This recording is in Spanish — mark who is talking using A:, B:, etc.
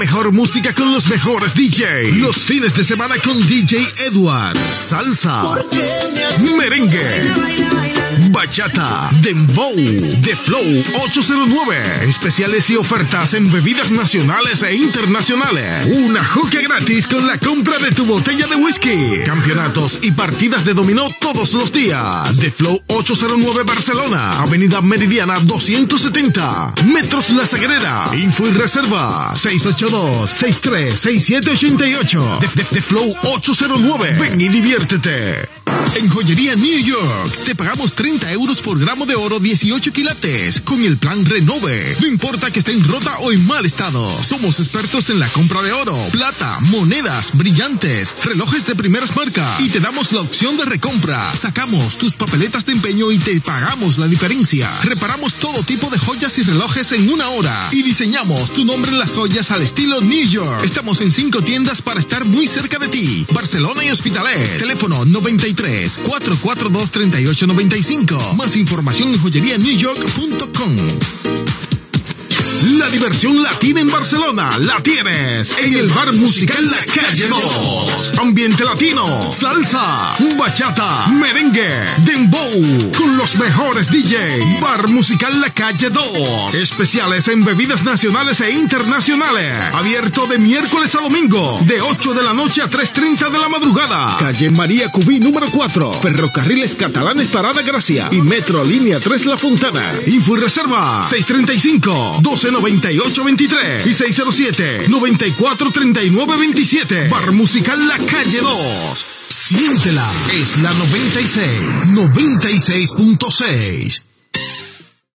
A: Mejor música con los mejores DJ. Los fines de semana con DJ Edward. Salsa, merengue, bachata, dembow, The Flow 809. Especiales y ofertas en bebidas nacionales e internacionales. Una juca gratis con la compra de tu botella de whisky. Campeonatos y partidas de dominó todos los días. The Flow 809 Barcelona, Avenida Meridiana 270, Metros La Sagrera. Info y reserva 682-636788. The Flow 809. Ven y diviértete. En Joyería New York te pagamos 30 euros por gramo de oro 18 quilates con el plan Renove. No importa que esté en rota o en mal estado. Somos expertos en la compra de oro, plata, monedas, brillantes, relojes de primeras marcas y te damos la opción de recompra. Sacamos tus papeletas de empeño y te pagamos la diferencia. Reparamos todo tipo de joyas y relojes en una hora y diseñamos tu nombre en las joyas al estilo New York. Estamos en 5 tiendas para estar muy cerca de ti. Barcelona y Hospitalet. Teléfono 93-442-3895. Más información en joyerianewyork.com. La diversión latina en Barcelona la tienes en el Bar Musical La Calle 2. Ambiente latino, salsa, bachata, merengue, dembow, con los mejores DJ. Bar Musical La Calle 2. Especiales en bebidas nacionales e internacionales. Abierto de miércoles a domingo, de 8 de la noche a 3:30 de la madrugada. Calle María Cubí número 4. Ferrocarriles Catalanes Parada Gracia y Metro Línea 3 La Fontana. Info y reserva 635-1298-23 y 607-9439-27. Bar Musical La Calle 2. Siéntela, es la 96.6.